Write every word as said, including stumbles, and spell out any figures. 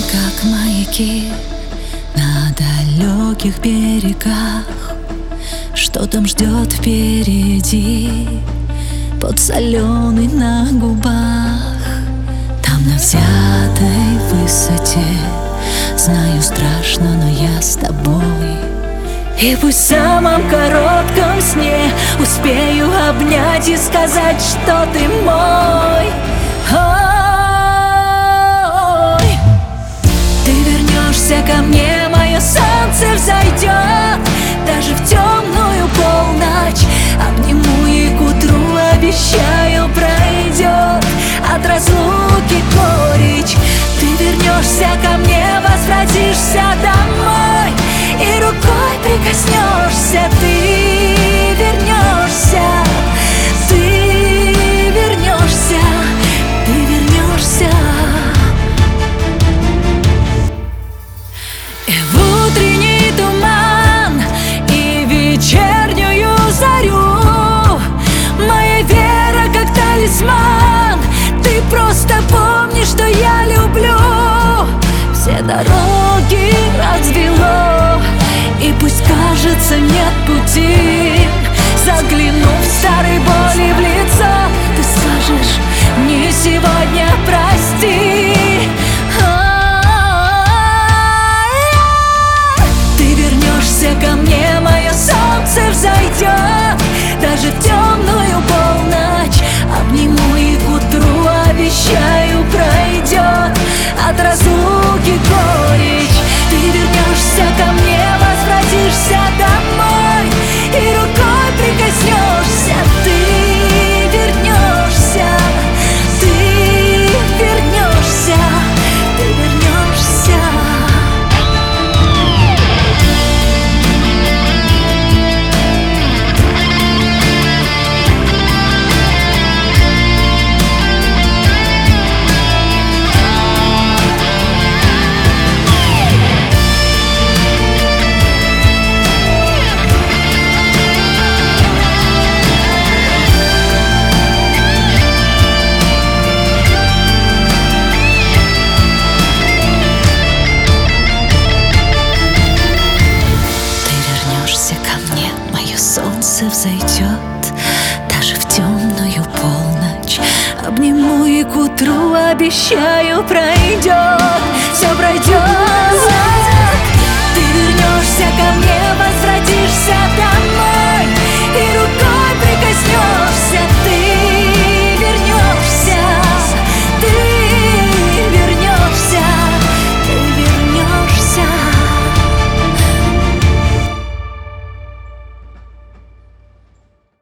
как маяки на далеких берегах. Что там ждет впереди, подсоленый на губах? Там на взятой высоте, знаю, страшно, но я с тобой. И пусть в самом коротком сне успею обнять и сказать, что ты мой. Ой, ты вернешься ко мне, мое солнце взойдет. Даже в темную полночь обниму и к утру, обещаю, пройдет от разлуки горечь. Ты вернешься ко мне, возвратишься домой, и рукой прикоснешься. Ты вернешься, ты вернешься, ты вернешься. И в утренний туман, и вечернюю зарю моя вера как талисман. Ты просто помни, что я люблю. Все дороги развело, и пусть кажется нет пути, заглянув старой боли в лицо, ты скажешь мне сегодня прости. Ты вернешься ко мне, мое солнце взойдет. Даже в темную полночь обниму и к утру, обещаю, пройдет от разлуки горечь. Ты вернешься ко мне, возвратишься домой, и рукой прикоснешься. Ты вернешься, ты вернешься, ты вернешься. Солнце взойдет, даже в темную полночь обниму и к утру, обещаю, пройдет, все пройдет. Ты вернешься ко мне, возвратишься домой.